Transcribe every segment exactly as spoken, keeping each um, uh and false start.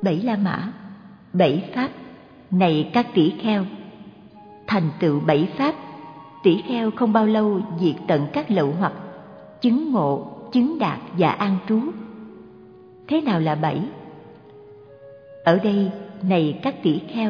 Bảy La Mã, bảy pháp, này các tỷ kheo. Thành tựu bảy pháp, tỷ kheo không bao lâu diệt tận các lậu hoặc, chứng ngộ, chứng đạt và an trú. Thế nào là bảy? Ở đây, này các tỷ kheo,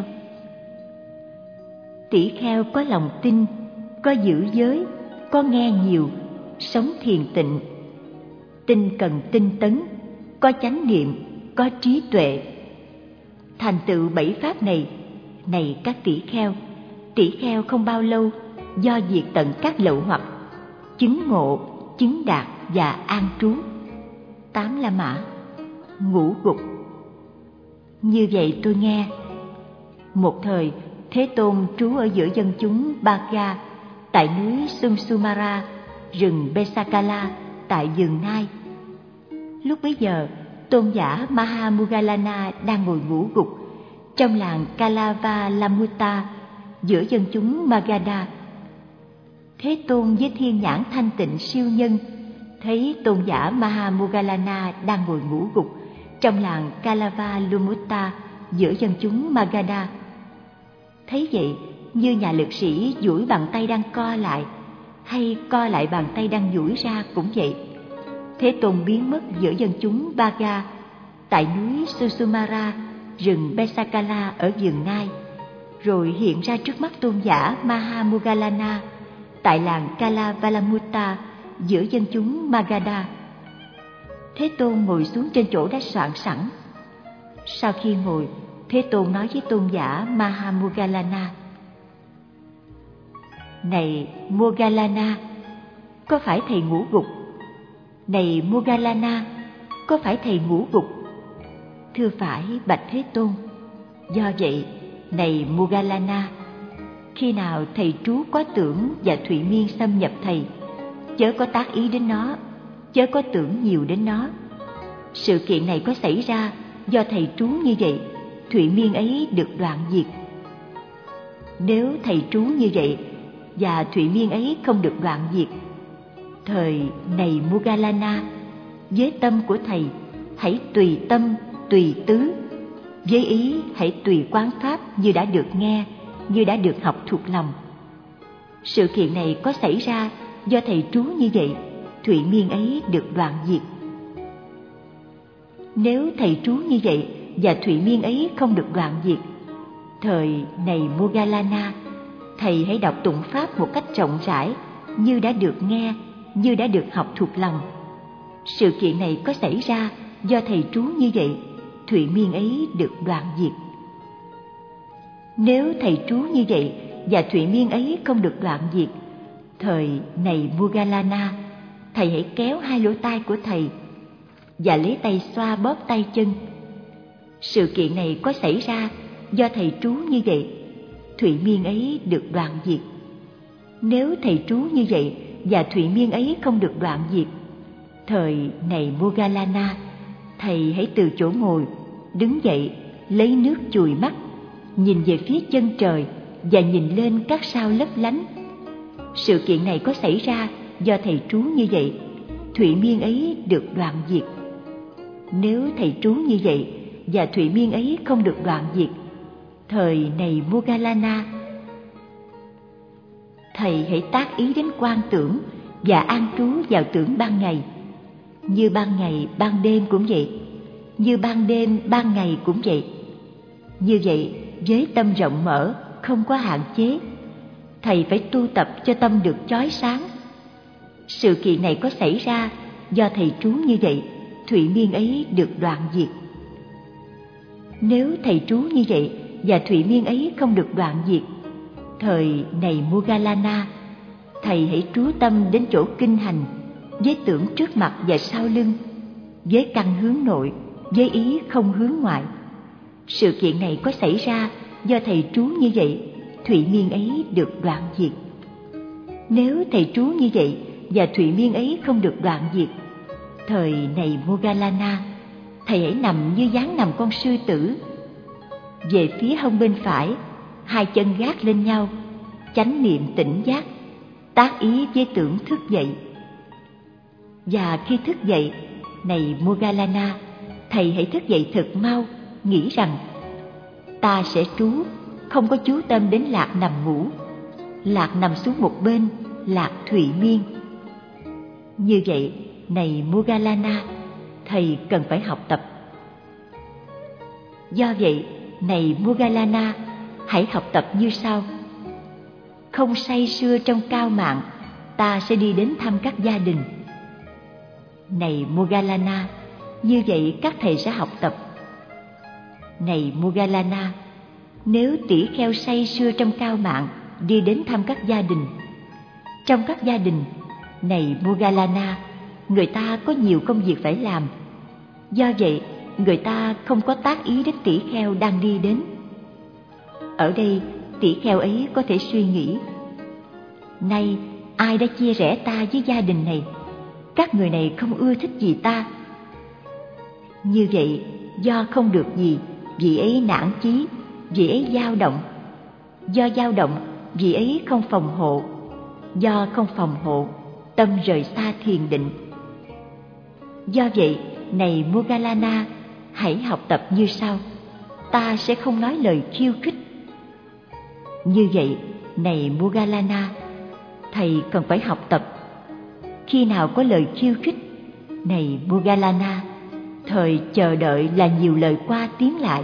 tỷ kheo có lòng tin, có giữ giới, có nghe nhiều, sống thiền tịnh, tinh cần tinh tấn, có chánh niệm, có trí tuệ. Thành tựu bảy pháp này, này các tỷ kheo, tỷ kheo không bao lâu do diệt tận các lậu hoặc, chứng ngộ, chứng đạt và an trú. Tám La Mã, ngũ gục. Như vậy tôi nghe, một thời Thế Tôn trú ở giữa dân chúng Bhaga tại núi Sumsumara, rừng Besakala tại vườn Nai. Lúc bấy giờ, tôn giả Mahamuggalana đang ngồi ngũ gục trong làng Kalavala giữa dân chúng Magadha. Thế Tôn với thiên nhãn thanh tịnh siêu nhân thấy tôn giả Mahamuggalana đang ngồi ngũ gục trong làng Kalavalumutta giữa dân chúng Magadha. Thấy vậy, như nhà lực sĩ duỗi bàn tay đang co lại, hay co lại bàn tay đang duỗi ra cũng vậy. Thế Tôn biến mất giữa dân chúng Bhaga tại núi Susumara, rừng Besakala ở vườn Nai, rồi hiện ra trước mắt tôn giả Mahamuggalana tại làng Kalavalamutta giữa dân chúng Magadha. Thế Tôn ngồi xuống trên chỗ đã soạn sẵn. Sau khi ngồi, Thế Tôn nói với tôn giả Mahamuggalana: Này Moggallana, có phải thầy ngũ gục? Này Moggallana, có phải thầy ngũ gục? Thưa phải, bạch Thế Tôn. Do vậy, này Moggallana, khi nào thầy trú quá tưởng và thụy miên xâm nhập thầy, chớ có tác ý đến nó, chớ có tưởng nhiều đến nó. Sự kiện này có xảy ra do thầy trú như vậy, thụy miên ấy được đoạn diệt. Nếu thầy trú như vậy và thụy miên ấy không được đoạn diệt, thời này Moggallana, với tâm của thầy hãy tùy tâm, tùy tứ, với ý hãy tùy quán pháp như đã được nghe, như đã được học thuộc lòng. Sự kiện này có xảy ra do thầy trú như vậy, thụy miên ấy được đoạn diệt. Nếu thầy trú như vậy và thụy miên ấy không được đoạn diệt, thời này Moggallana, thầy hãy đọc tụng pháp một cách rộng rãi, như đã được nghe, như đã được học thuộc lòng. Sự kiện này có xảy ra do thầy trú như vậy, thụy miên ấy được đoạn diệt. Nếu thầy trú như vậy và thụy miên ấy không được đoạn diệt, thời này Moggallana, thầy hãy kéo hai lỗ tai của thầy và lấy tay xoa bóp tay chân. Sự kiện này có xảy ra do thầy trú như vậy, thụy miên ấy được đoạn diệt. Nếu thầy trú như vậy và thụy miên ấy không được đoạn diệt, thời này Moggallana, thầy hãy từ chỗ ngồi đứng dậy, lấy nước chùi mắt, nhìn về phía chân trời và nhìn lên các sao lấp lánh. Sự kiện này có xảy ra do thầy trú như vậy, thụy miên ấy được đoạn diệt. Nếu thầy trú như vậy và thụy miên ấy không được đoạn diệt, thời này Moggallana, thầy hãy tác ý đến quan tưởng và an trú vào tưởng ban ngày. Như ban ngày ban đêm cũng vậy, như ban đêm ban ngày cũng vậy. Như vậy, với tâm rộng mở, không có hạn chế, thầy phải tu tập cho tâm được chói sáng. Sự kiện này có xảy ra do thầy trú như vậy, thụy miên ấy được đoạn diệt. Nếu thầy trú như vậy và thụy miên ấy không được đoạn diệt, thời này Moggallana, thầy hãy trú tâm đến chỗ kinh hành, với tưởng trước mặt và sau lưng, với căn hướng nội, với ý không hướng ngoại. Sự kiện này có xảy ra do thầy trú như vậy, thụy miên ấy được đoạn diệt. Nếu thầy trú như vậy và thụy miên ấy không được đoạn diệt, thời này Moggallana, thầy hãy nằm như dáng nằm con sư tử, về phía hông bên phải, hai chân gác lên nhau, chánh niệm tỉnh giác, tác ý với tưởng thức dậy. Và khi thức dậy, này Moggallana, thầy hãy thức dậy thật mau, nghĩ rằng ta sẽ trú, không có chú tâm đến lạc nằm ngủ, lạc nằm xuống một bên, lạc thụy miên. Như vậy, này Moggallana, thầy cần phải học tập. Do vậy, này Moggallana, hãy học tập như sau. Không say sưa trong cao mạng, ta sẽ đi đến thăm các gia đình. Này Moggallana, như vậy các thầy sẽ học tập. Này Moggallana, nếu tỷ kheo say sưa trong cao mạng đi đến thăm các gia đình, trong các gia đình, này Moggallana, người ta có nhiều công việc phải làm. Do vậy, người ta không có tác ý đến tỷ kheo đang đi đến. Ở đây, tỷ kheo ấy có thể suy nghĩ: nay ai đã chia rẽ ta với gia đình này? Các người này không ưa thích gì ta. Như vậy, do không được gì, vị ấy nản chí, vị ấy dao động. Do dao động, vị ấy không phòng hộ. Do không phòng hộ, tâm rời xa thiền định. Do vậy, này Moggallana, hãy học tập như sau. Ta sẽ không nói lời khiêu khích. Như vậy, này Moggallana, thầy cần phải học tập. Khi nào có lời khiêu khích, này Moggallana, thời chờ đợi là nhiều lời qua tiếng lại.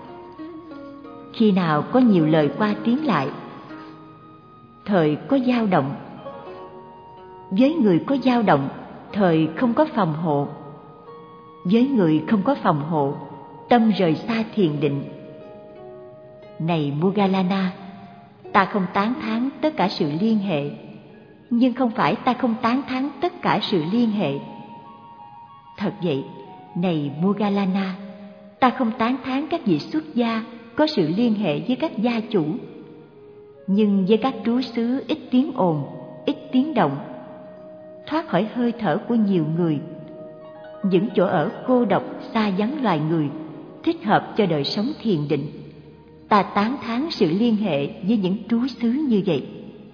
Khi nào có nhiều lời qua tiếng lại, thời có dao động. Với người có dao động, thời không có phòng hộ. Với người không có phòng hộ, tâm rời xa thiền định. Này Moggallana, ta không tán thán tất cả sự liên hệ, nhưng không phải ta không tán thán tất cả sự liên hệ. Thật vậy, này Moggallana, ta không tán thán các vị xuất gia có sự liên hệ với các gia chủ, nhưng với các trú xứ ít tiếng ồn, ít tiếng động, thoát khỏi hơi thở của nhiều người, những chỗ ở cô độc xa vắng loài người, thích hợp cho đời sống thiền định, ta tán thán sự liên hệ với những trú xứ như vậy.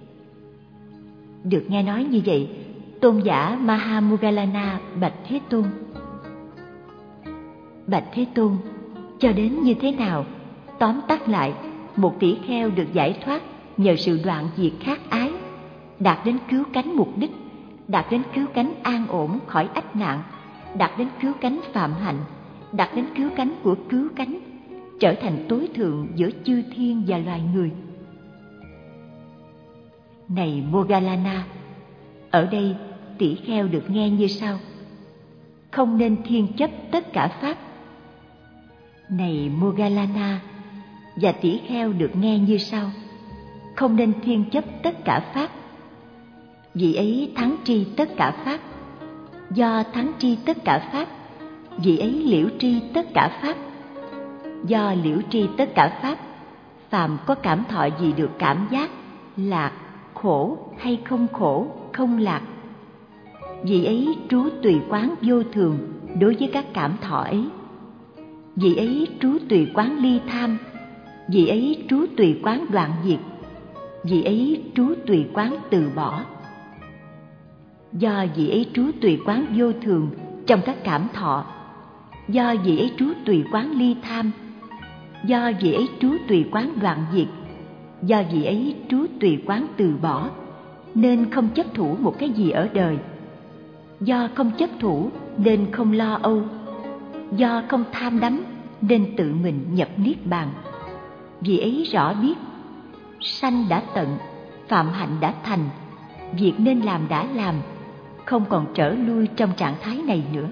Được nghe nói như vậy, tôn giả Mahamoggallana bạch Thế Tôn: Bạch Thế Tôn, cho đến như thế nào? Tóm tắt lại, một tỷ kheo được giải thoát nhờ sự đoạn diệt khát ái, đạt đến cứu cánh mục đích, đạt đến cứu cánh an ổn khỏi ách nạn, đạt đến cứu cánh phạm hạnh, đạt đến cứu cánh của cứu cánh, trở thành tối thượng giữa chư thiên và loài người. Này Moggallana, ở đây tỷ kheo được nghe như sau: không nên thiên chấp tất cả pháp. Này Moggallana, và tỷ kheo được nghe như sau: không nên thiên chấp tất cả pháp. Vị ấy thắng tri tất cả pháp. Do thắng tri tất cả pháp, vị ấy liễu tri tất cả pháp. Do liễu tri tất cả pháp, phàm có cảm thọ gì được cảm giác, lạc, khổ hay không khổ, không lạc, vị ấy trú tùy quán vô thường đối với các cảm thọ ấy. Vị ấy trú tùy quán ly tham, vị ấy trú tùy quán đoạn diệt, vị ấy trú tùy quán từ bỏ. Do vị ấy trú tùy quán vô thường trong các cảm thọ, do vị ấy trú tùy quán ly tham, do vị ấy trú tùy quán đoạn diệt, do vị ấy trú tùy quán từ bỏ, nên không chấp thủ một cái gì ở đời. Do không chấp thủ nên không lo âu. Do không tham đắm nên tự mình nhập niết bàn. Vị ấy rõ biết sanh đã tận, phạm hạnh đã thành, việc nên làm đã làm, không còn trở lui trong trạng thái này nữa.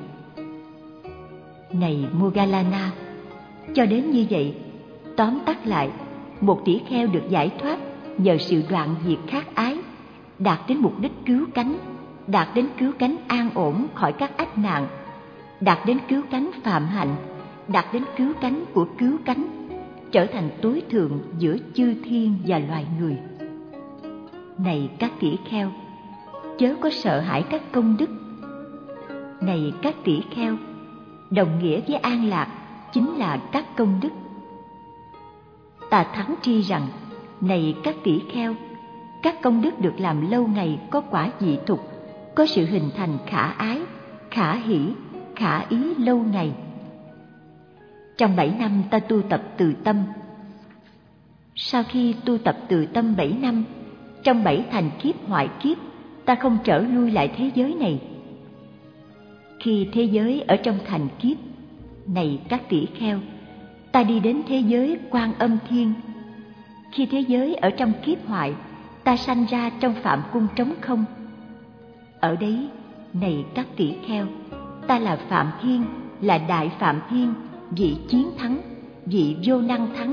Này Moggallana, cho đến như vậy, tóm tắt lại, một tỷ kheo được giải thoát nhờ sự đoạn diệt khát ái, đạt đến mục đích cứu cánh, đạt đến cứu cánh an ổn khỏi các ách nạn, đạt đến cứu cánh phạm hạnh, đạt đến cứu cánh của cứu cánh, trở thành tối thượng giữa chư thiên và loài người. Này các tỷ kheo, chớ có sợ hãi các công đức. Này các tỷ kheo, đồng nghĩa với an lạc chính là các công đức. Ta thắng tri rằng, này các tỷ kheo, các công đức được làm lâu ngày có quả dị thục, có sự hình thành khả ái, khả hỷ, khả ý lâu ngày. Trong bảy năm ta tu tập từ tâm. Sau khi tu tập từ tâm bảy năm, trong bảy thành kiếp hoại kiếp, ta không trở lui lại thế giới này. Khi thế giới ở trong thành kiếp, này các tỷ kheo, ta đi đến thế giới Quan Âm Thiên. Khi thế giới ở trong kiếp hoại, ta sanh ra trong phạm cung trống không. Ở đấy, này các tỷ kheo, ta là Phạm Thiên, là Đại Phạm Thiên, vị chiến thắng, vị vô năng thắng,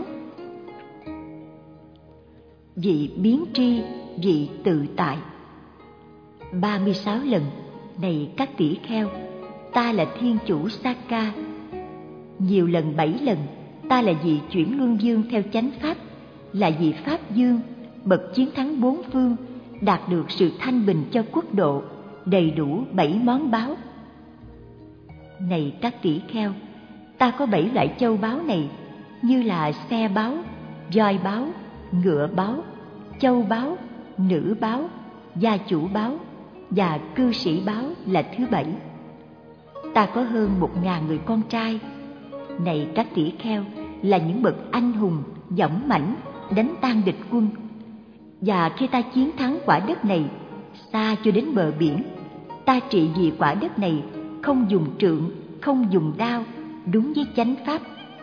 vị biến tri, vị tự tại. ba mươi sáu lần, này các tỷ kheo, ta là Thiên Chủ Sakka. Nhiều lần bảy lần, ta là vị chuyển luân dương theo chánh pháp, là vị Pháp Dương, bậc chiến thắng bốn phương, đạt được sự thanh bình cho quốc độ, đầy đủ bảy món báu. Này các tỷ kheo, ta có bảy loại châu báu này, như là xe báu, voi báu, ngựa báu, châu báu, nữ báu, gia chủ báu và cư sĩ báu là thứ bảy. Ta có hơn một ngàn người con trai. Này các tỷ kheo, là những bậc anh hùng, dũng mãnh, đánh tan địch quân. Và khi ta chiến thắng quả đất này, xa cho đến bờ biển, ta trị vì quả đất này, không dùng trượng, không dùng đao, đúng với chánh pháp.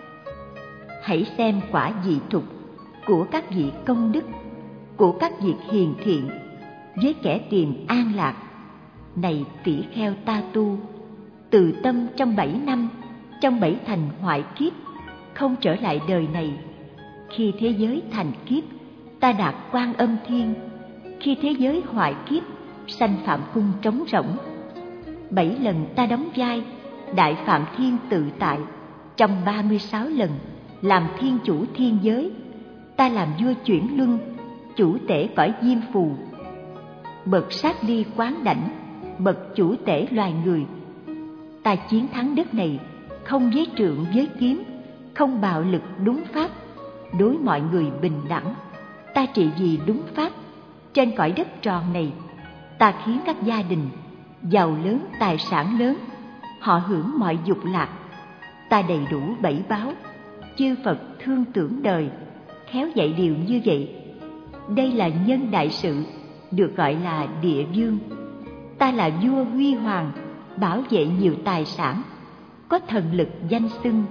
Hãy xem quả dị thục của các vị công đức, của các việc hiền thiện, với kẻ tìm an lạc. Này tỷ kheo ta tu, từ tâm trong bảy năm, trong bảy thành hoại kiếp, không trở lại đời này. Khi thế giới thành kiếp, ta đạt Quan Âm Thiên. Khi thế giới hoại kiếp, sanh phạm cung trống rỗng. Bảy lần ta đóng vai Đại Phạm Thiên tự tại. Trong ba mươi sáu lần làm thiên chủ thiên giới, ta làm vua chuyển luân, chủ tể cõi diêm phù, bậc sát ly quán đảnh, bậc chủ tể loài người. Ta chiến thắng đất này, không với trượng với kiếm, không bạo lực, đúng pháp, đối mọi người bình đẳng. Ta trị vì đúng pháp. Trên cõi đất tròn này, ta khiến các gia đình giàu lớn, tài sản lớn, họ hưởng mọi dục lạc. Ta đầy đủ bảy báu, chư Phật thương tưởng đời, khéo dạy điều như vậy. Đây là nhân đại sự, được gọi là địa vương. Ta là vua huy hoàng, bảo vệ nhiều tài sản, có thần lực danh xưng.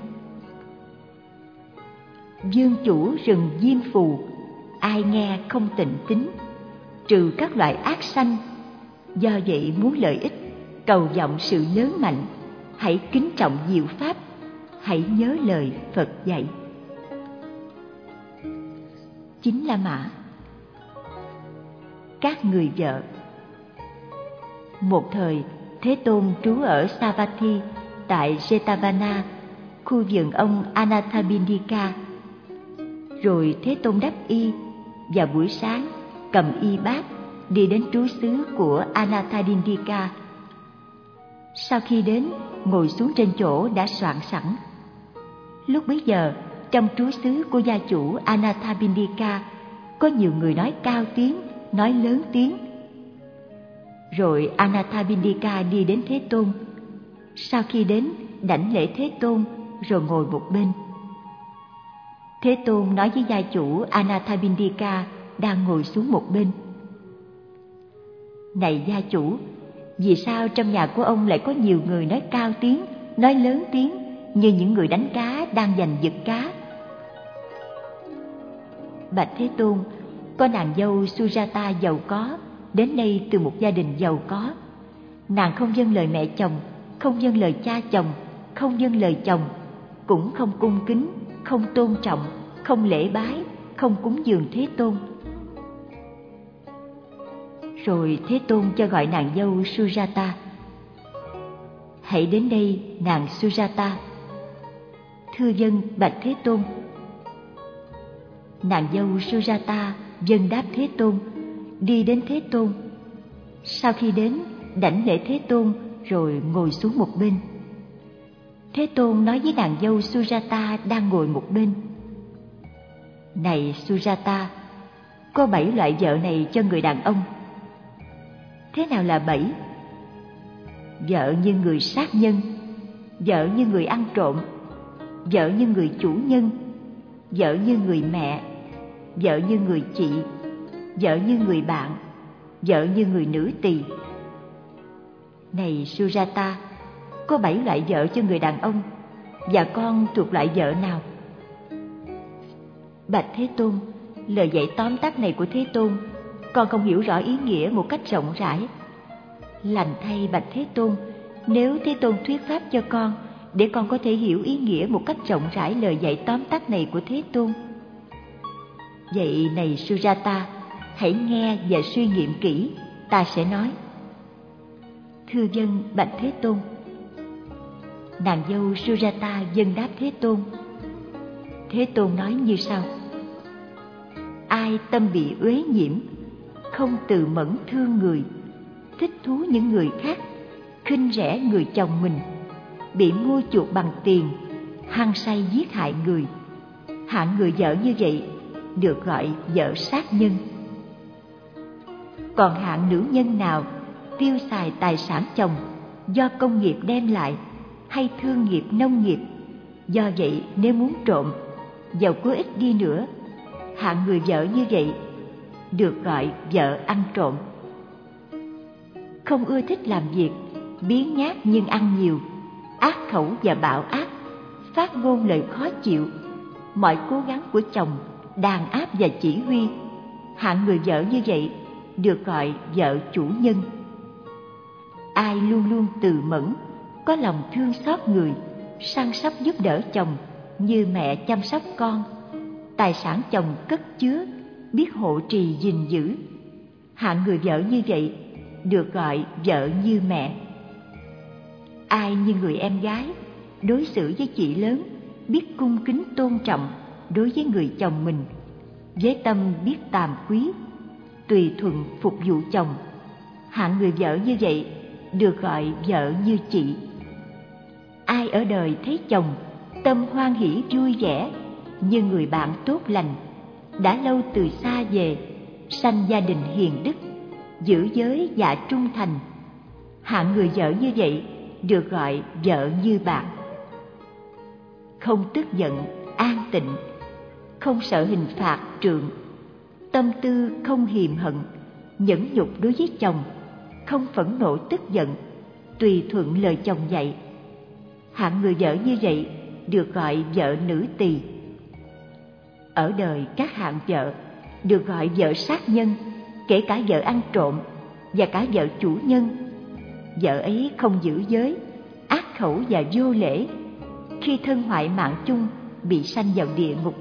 Vương chủ rừng diêm phù, ai nghe không tịnh tín, trừ các loại ác sanh. Do vậy muốn lợi ích, cầu vọng sự lớn mạnh, hãy kính trọng diệu pháp, hãy nhớ lời Phật dạy. Chính La Mã. Các người vợ. Một thời, Thế Tôn trú ở Savatthi tại Jetavana, khu vườn ông Anathapindika. Rồi Thế Tôn đắp y, vào buổi sáng cầm y bát đi đến trú xứ của Anathapindika. Sau khi đến, ngồi xuống trên chỗ đã soạn sẵn. Lúc bấy giờ, trong trú xứ của gia chủ Anathapindika, có nhiều người nói cao tiếng, nói lớn tiếng. Rồi Anathapindika đi đến Thế Tôn. Sau khi đến, đảnh lễ Thế Tôn, rồi ngồi một bên. Thế Tôn nói với gia chủ Anathapindika đang ngồi xuống một bên: Này gia chủ, vì sao trong nhà của ông lại có nhiều người nói cao tiếng, nói lớn tiếng, như những người đánh cá đang giành giật cá? Bạch Thế Tôn, có nàng dâu Sujata giàu có, đến đây từ một gia đình giàu có. Nàng không vâng lời mẹ chồng, không vâng lời cha chồng, không vâng lời chồng, cũng không cung kính, không tôn trọng, không lễ bái, không cúng dường Thế Tôn. Rồi Thế Tôn cho gọi nàng dâu Sujata. Hãy đến đây, nàng Sujata. Thưa vâng, bạch Thế Tôn. Nàng dâu Sujata vâng đáp Thế Tôn, đi đến Thế Tôn. Sau khi đến, đảnh lễ Thế Tôn, rồi ngồi xuống một bên. Thế Tôn nói với nàng dâu Sujata đang ngồi một bên: Này Sujata, có bảy loại vợ này cho người đàn ông. Thế nào là bảy? Vợ như người sát nhân, vợ như người ăn trộm, vợ như người chủ nhân, vợ như người mẹ, vợ như người chị, vợ như người bạn, vợ như người nữ tỳ. Này Sujata, có bảy loại vợ cho người đàn ông, và con thuộc loại vợ nào? Bạch Thế Tôn, lời dạy tóm tắt này của Thế Tôn, con không hiểu rõ ý nghĩa một cách rộng rãi. Lành thay Bạch Thế Tôn, nếu Thế Tôn thuyết pháp cho con, để con có thể hiểu ý nghĩa một cách rộng rãi lời dạy tóm tắt này của Thế Tôn. Vậy này Sujata, hãy nghe và suy nghiệm kỹ, ta sẽ nói. Thưa vâng, Bạch Thế Tôn. Nàng dâu Sujata vâng đáp Thế Tôn. Thế Tôn nói như sau: ai tâm bị uế nhiễm, không từ mẫn thương người, thích thú những người khác, khinh rẻ người chồng mình, bị mua chuộc bằng tiền, hăng say giết hại người, hạng người vợ như vậy được gọi vợ sát nhân. Còn hạng nữ nhân nào tiêu xài tài sản chồng do công nghiệp đem lại hay thương nghiệp nông nghiệp, do vậy nếu muốn trộm, dầu có ít đi nữa, hạng người vợ như vậy được gọi vợ ăn trộm. Không ưa thích làm việc, biếng nhác nhưng ăn nhiều, ác khẩu và bạo ác, phát ngôn lời khó chịu, mọi cố gắng của chồng đàn áp và chỉ huy, hạng người vợ như vậy được gọi vợ chủ nhân. Ai luôn luôn từ mẫn, có lòng thương xót người, săn sóc giúp đỡ chồng như mẹ chăm sóc con, tài sản chồng cất chứa, biết hộ trì gìn giữ, hạng người vợ như vậy được gọi vợ như mẹ. Ai như người em gái, đối xử với chị lớn, biết cung kính tôn trọng đối với người chồng mình, với tâm biết tàm quý, tùy thuận phục vụ chồng, hạng người vợ như vậy được gọi vợ như chị. Ai ở đời thấy chồng tâm hoan hỷ vui vẻ, như người bạn tốt lành, đã lâu từ xa về, sanh gia đình hiền đức, giữ giới dạ trung thành, hạng người vợ như vậy được gọi vợ như bạn. Không tức giận, an tịnh, không sợ hình phạt trượng, tâm tư không hiềm hận, nhẫn nhục đối với chồng, không phẫn nộ tức giận, tùy thuận lời chồng dạy, hạng người vợ như vậy được gọi vợ nữ tỳ. Ở đời các hạng vợ được gọi vợ sát nhân, kể cả vợ ăn trộm và cả vợ chủ nhân. Vợ ấy không giữ giới, ác khẩu và vô lễ, khi thân hoại mạng chung bị sanh vào địa ngục.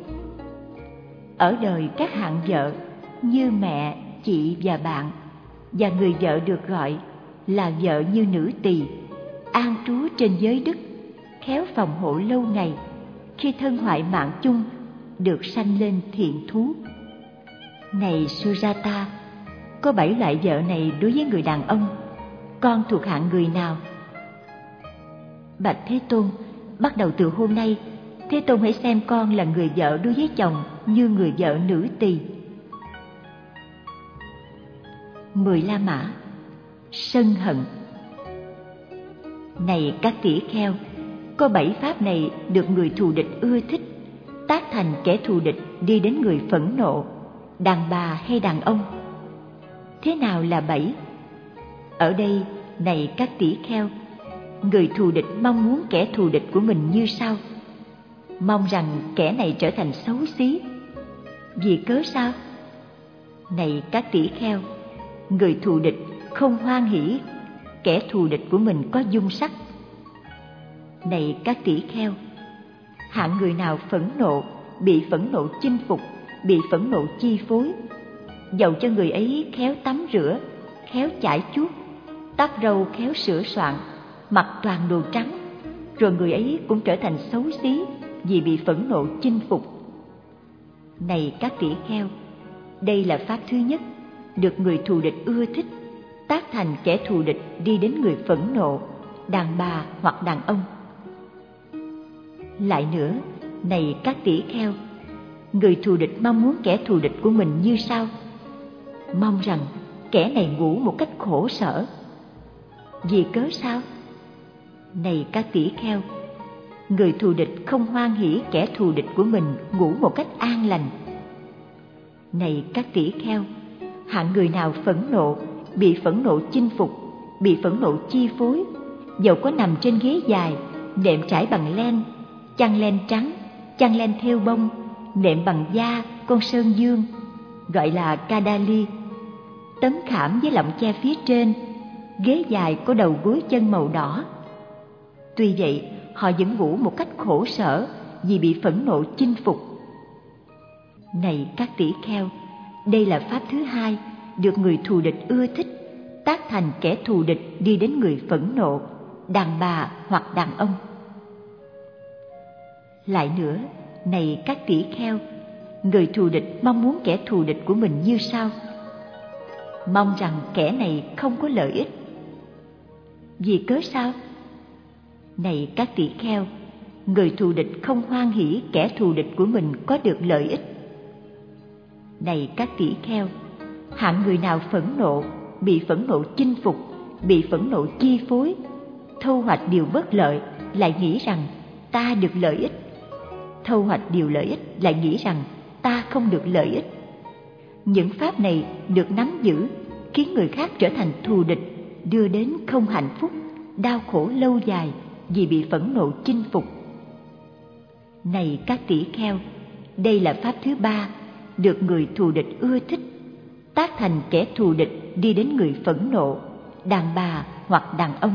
Ở đời các hạng vợ như mẹ, chị và bạn, và người vợ được gọi là vợ như nữ tỳ, an trú trên giới đức, khéo phòng hộ lâu ngày, khi thân hoại mạng chung được sanh lên thiện thú. Này Sujata, có bảy loại vợ này đối với người đàn ông, con thuộc hạng người nào? Bạch Thế Tôn, bắt đầu từ hôm nay, Thế Tôn hãy xem con là người vợ đối với chồng như người vợ nữ tỳ. Mười La Mã. Sân hận. Này các tỷ kheo, có bảy pháp này được người thù địch ưa thích, tác thành kẻ thù địch đi đến người phẫn nộ, đàn bà hay đàn ông. Thế nào là bảy? Ở đây, này các tỷ kheo, người thù địch mong muốn kẻ thù địch của mình như sau: mong rằng kẻ này trở thành xấu xí. Vì cớ sao? Này các tỷ kheo, người thù địch không hoan hỷ kẻ thù địch của mình có dung sắc. Này các tỷ kheo, hạng người nào phẫn nộ, bị phẫn nộ chinh phục, bị phẫn nộ chi phối, dầu cho người ấy khéo tắm rửa, khéo chải chuốt, tóc râu khéo sửa soạn, mặc toàn đồ trắng, rồi người ấy cũng trở thành xấu xí vì bị phẫn nộ chinh phục. Này các tỷ kheo, đây là pháp thứ nhất, được người thù địch ưa thích, tác thành kẻ thù địch đi đến người phẫn nộ, đàn bà hoặc đàn ông. Lại nữa, này các tỷ kheo, người thù địch mong muốn kẻ thù địch của mình như sau: mong rằng kẻ này ngủ một cách khổ sở. Vì cớ sao? Này các tỷ kheo, người thù địch không hoan hỉ kẻ thù địch của mình ngủ một cách an lành. Này các tỷ kheo, hạng người nào phẫn nộ, bị phẫn nộ chinh phục, bị phẫn nộ chi phối, dầu có nằm trên ghế dài, nệm trải bằng len, chăn len trắng, chăn len thêu bông, nệm bằng da con sơn dương, gọi là Kadali, tấm khảm với lọng che phía trên, ghế dài có đầu gối chân màu đỏ. Tuy vậy, họ vẫn ngủ một cách khổ sở vì bị phẫn nộ chinh phục. Này các tỷ kheo, đây là pháp thứ hai được người thù địch ưa thích, tác thành kẻ thù địch đi đến người phẫn nộ, đàn bà hoặc đàn ông. Lại nữa, này các tỷ kheo, người thù địch mong muốn kẻ thù địch của mình như sau: mong rằng kẻ này không có lợi ích. Vì cớ sao? Này các tỷ kheo, người thù địch không hoan hỉ kẻ thù địch của mình có được lợi ích. Này các tỷ kheo, hạng người nào phẫn nộ, bị phẫn nộ chinh phục, bị phẫn nộ chi phối, thu hoạch điều bất lợi lại nghĩ rằng ta được lợi ích, thu hoạch điều lợi ích lại nghĩ rằng ta không được lợi ích. Những pháp này được nắm giữ khiến người khác trở thành thù địch, đưa đến không hạnh phúc, đau khổ lâu dài vì bị phẫn nộ chinh phục. Này các tỷ kheo, đây là pháp thứ ba được người thù địch ưa thích, tác thành kẻ thù địch đi đến người phẫn nộ, đàn bà hoặc đàn ông.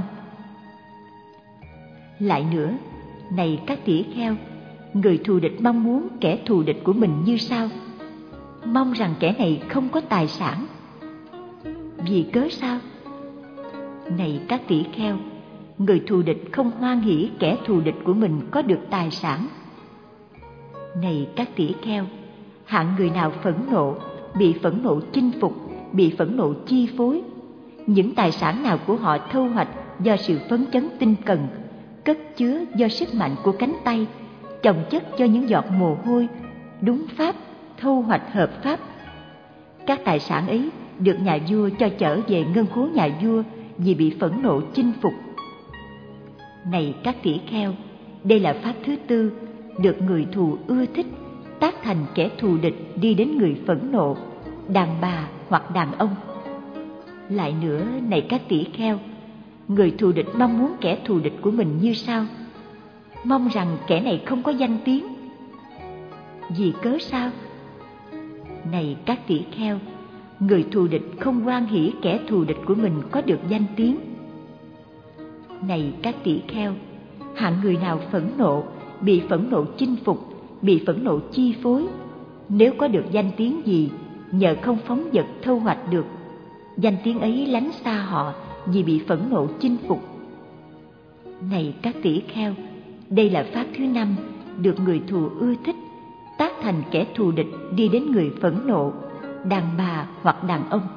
Lại nữa, này các tỷ kheo, người thù địch mong muốn kẻ thù địch của mình như sau: mong rằng kẻ này không có tài sản. Vì cớ sao? Này các tỷ kheo, người thù địch không hoan hỉ kẻ thù địch của mình có được tài sản. Này các tỷ kheo, hạng người nào phẫn nộ, bị phẫn nộ chinh phục, bị phẫn nộ chi phối, những tài sản nào của họ thu hoạch do sự phấn chấn tinh cần, cất chứa do sức mạnh của cánh tay, chồng chất cho những giọt mồ hôi, đúng pháp, thu hoạch hợp pháp. Các tài sản ấy được nhà vua cho trở về ngân khố nhà vua vì bị phẫn nộ chinh phục. Này các tỷ kheo, đây là pháp thứ tư được người thù ưa thích, tác thành kẻ thù địch đi đến người phẫn nộ, đàn bà hoặc đàn ông. Lại nữa, này các tỷ kheo, người thù địch mong muốn kẻ thù địch của mình như sau: mong rằng kẻ này không có danh tiếng. Vì cớ sao? Này các tỷ kheo, người thù địch không hoan hỉ kẻ thù địch của mình có được danh tiếng. Này các tỷ kheo, hạng người nào phẫn nộ, bị phẫn nộ chinh phục, bị phẫn nộ chi phối, nếu có được danh tiếng gì, nhờ không phóng dật thu hoạch được, danh tiếng ấy lánh xa họ vì bị phẫn nộ chinh phục. Này các tỷ kheo, đây là pháp thứ năm được người thù ưa thích, tác thành kẻ thù địch đi đến người phẫn nộ, đàn bà hoặc đàn ông.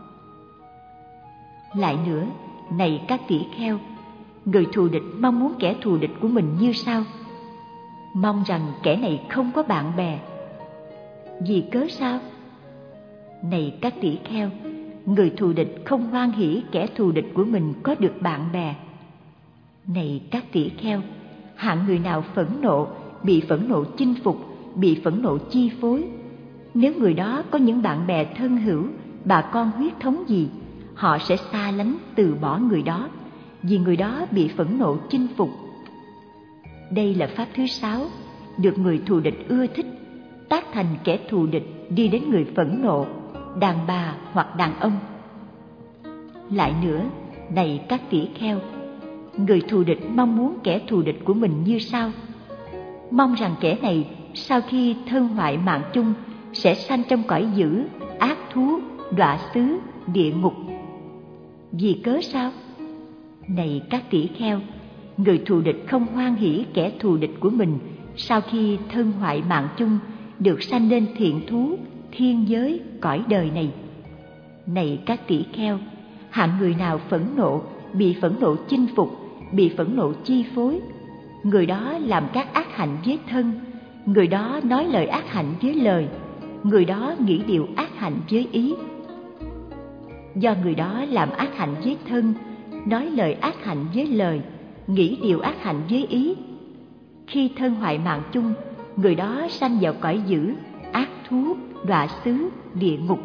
Lại nữa, này các tỷ kheo, người thù địch mong muốn kẻ thù địch của mình như sau: mong rằng kẻ này không có bạn bè. Vì cớ sao? Này các tỷ kheo, người thù địch không hoan hỉ kẻ thù địch của mình có được bạn bè. Này các tỷ kheo, hạng người nào phẫn nộ, bị phẫn nộ chinh phục, bị phẫn nộ chi phối, nếu người đó có những bạn bè thân hữu, bà con huyết thống gì, họ sẽ xa lánh từ bỏ người đó, vì người đó bị phẫn nộ chinh phục. Đây là pháp thứ sáu được người thù địch ưa thích, tác thành kẻ thù địch đi đến người phẫn nộ, đàn bà hoặc đàn ông. Lại nữa, này các tỷ kheo, người thù địch mong muốn kẻ thù địch của mình như sau: mong rằng kẻ này sau khi thân hoại mạng chung sẽ sanh trong cõi dữ, ác thú, đọa xứ, địa ngục. Vì cớ sao? Này các tỷ kheo, người thù địch không hoan hỉ kẻ thù địch của mình sau khi thân hoại mạng chung được sanh lên thiện thú, thiên giới, cõi đời này. Này các tỷ kheo, hạng người nào phẫn nộ, bị phẫn nộ chinh phục, bị phẫn nộ chi phối, người đó làm các ác hạnh với thân, người đó nói lời ác hạnh với lời, người đó nghĩ điều ác hạnh với ý. Do người đó làm ác hạnh với thân, nói lời ác hạnh với lời, nghĩ điều ác hạnh với ý, Khi thân hoại mạng chung, người đó sanh vào cõi dữ, ác thú, đọa xứ, địa ngục.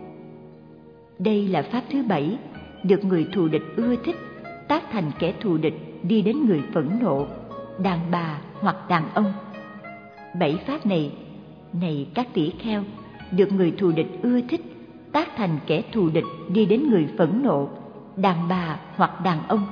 Đây là pháp thứ bảy, được người thù địch ưa thích, tác thành kẻ thù địch đi đến người phẫn nộ, đàn bà hoặc đàn ông. Bảy pháp này, này các tỷ kheo, được người thù địch ưa thích, tác thành kẻ thù địch đi đến người phẫn nộ, đàn bà hoặc đàn ông.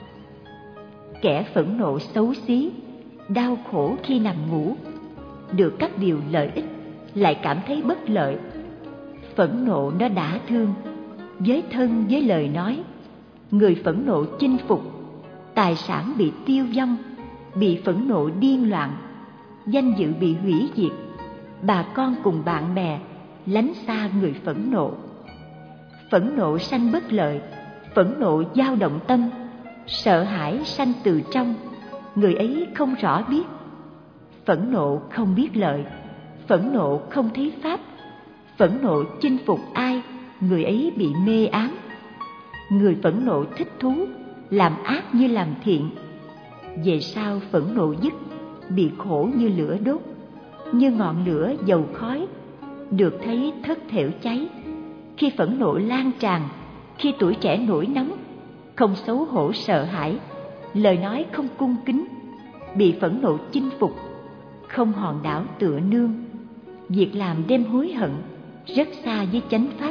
Kẻ phẫn nộ xấu xí, đau khổ khi nằm ngủ, được các điều lợi ích lại cảm thấy bất lợi. Phẫn nộ nó đã thương, với thân với lời nói, người phẫn nộ chinh phục, tài sản bị tiêu vong, bị phẫn nộ điên loạn, danh dự bị hủy diệt, bà con cùng bạn bè lánh xa người phẫn nộ. Phẫn nộ sanh bất lợi, phẫn nộ dao động tâm, sợ hãi sanh từ trong, người ấy không rõ biết. Phẫn nộ không biết lợi, phẫn nộ không thấy pháp, phẫn nộ chinh phục ai, người ấy bị mê ám. Người phẫn nộ thích thú, làm ác như làm thiện. Về sau phẫn nộ dứt, bị khổ như lửa đốt, như ngọn lửa dầu khói, được thấy thất thểu cháy. Khi phẫn nộ lan tràn, khi tuổi trẻ nổi nóng, không xấu hổ sợ hãi, lời nói không cung kính, bị phẫn nộ chinh phục, không hòn đảo tựa nương, việc làm đem hối hận, rất xa với chánh pháp.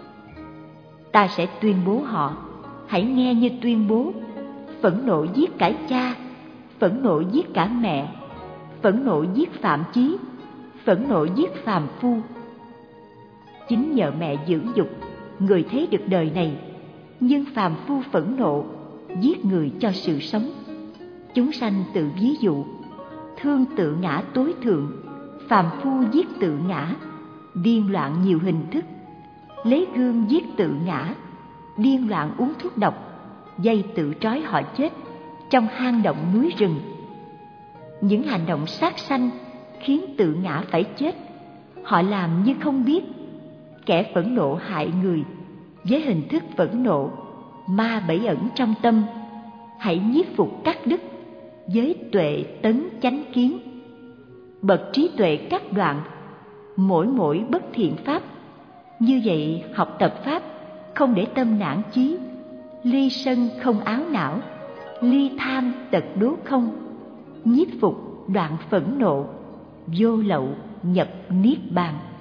Ta sẽ tuyên bố họ, hãy nghe như tuyên bố: phẫn nộ giết cả cha, phẫn nộ giết cả mẹ, phẫn nộ giết phạm chí, phẫn nộ giết phàm phu. Chính nhờ mẹ dưỡng dục, người thấy được đời này, nhưng phàm phu phẫn nộ, giết người cho sự sống. Chúng sanh tự ví dụ, thương tự ngã tối thượng, phàm phu giết tự ngã, điên loạn nhiều hình thức, lấy gươm giết tự ngã, điên loạn uống thuốc độc, dây tự trói họ chết trong hang động núi rừng. Những hành động sát sanh khiến tự ngã phải chết, họ làm như không biết. Kẻ phẫn nộ hại người với hình thức phẫn nộ, ma bẫy ẩn trong tâm, hãy nhiếp phục cắt đứt với tuệ tấn chánh kiến. Bậc trí tuệ cắt đoạn mỗi mỗi bất thiện pháp. Như vậy học tập pháp, không để tâm nản chí, ly sân không áo não, ly tham tật đố không, nhiếp phục đoạn phẫn nộ, vô lậu nhập niết bàn.